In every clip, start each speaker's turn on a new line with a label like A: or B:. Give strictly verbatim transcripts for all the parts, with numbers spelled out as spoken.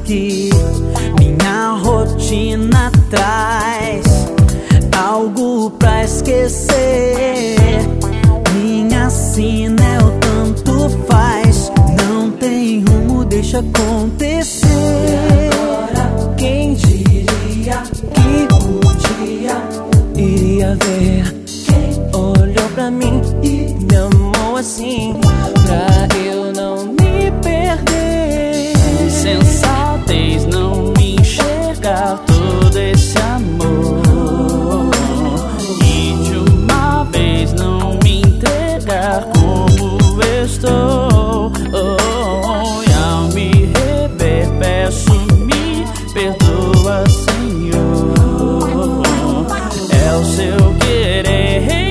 A: que minha rotina traz algo pra esquecer. Minha sina é o tanto faz, não tem rumo, deixa acontecer.
B: E agora, quem diria que um dia iria ver quem olhou pra mim e me amou assim, pra eu não me perder.
A: Insensatez não me enxergar todo esse amor, e de uma vez não me entregar como eu estou. Oh, e ao me rever peço, me perdoa, Senhor. É o seu querer.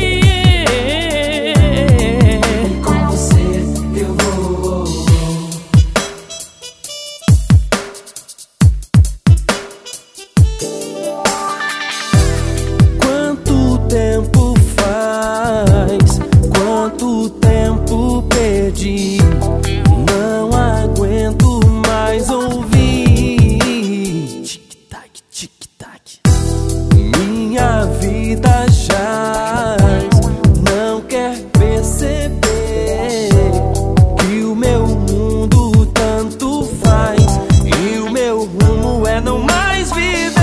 B: Com você eu vou. Quanto tempo faz? Quanto tempo perdi? Não aguento mais ouvir
A: Tic-tac, tic-tac.
B: minha vida jaz, não quer perceber que o meu mundo tanto faz e o meu rumo é não mais viver.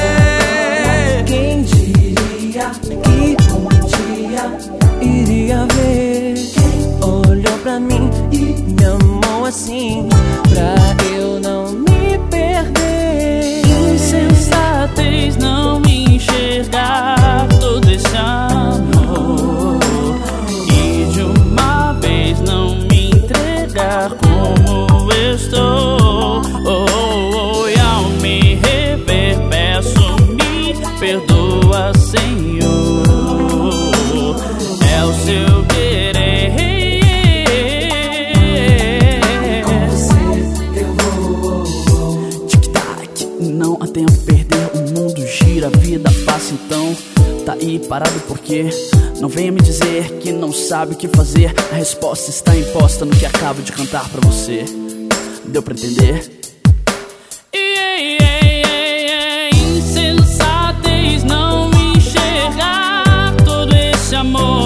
B: Quem diria que um dia iria ver quem olhou pra mim e me amou assim, pra eu não me perder.
A: Insensatez não me enxergar todo esse amor, e de uma vez não me entregar como eu estou. Oh, oh, e ao me rever peço, me perdoa, Senhor. É o seu querer.
B: Com você eu vou.
A: Tic-tac, não há tempo a perder, o mundo gira, a vida passa, então tá aí parado porque não venha me dizer que não sabe o que fazer. A resposta está imposta no que acabo de cantar pra você. Deu pra entender? Insensatez não me enxergar todo esse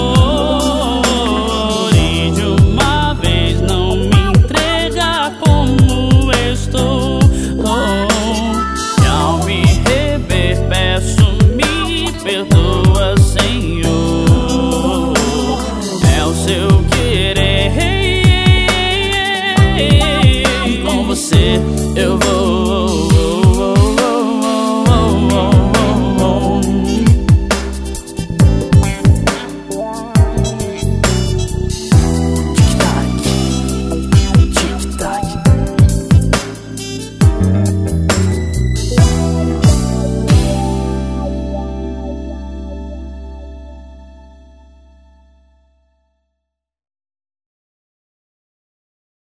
A: amor, e de uma vez não me entregar como eu estou. Oh, e ao me rever peço, me perdoa, Senhor. É o seu querer. Com você eu vou.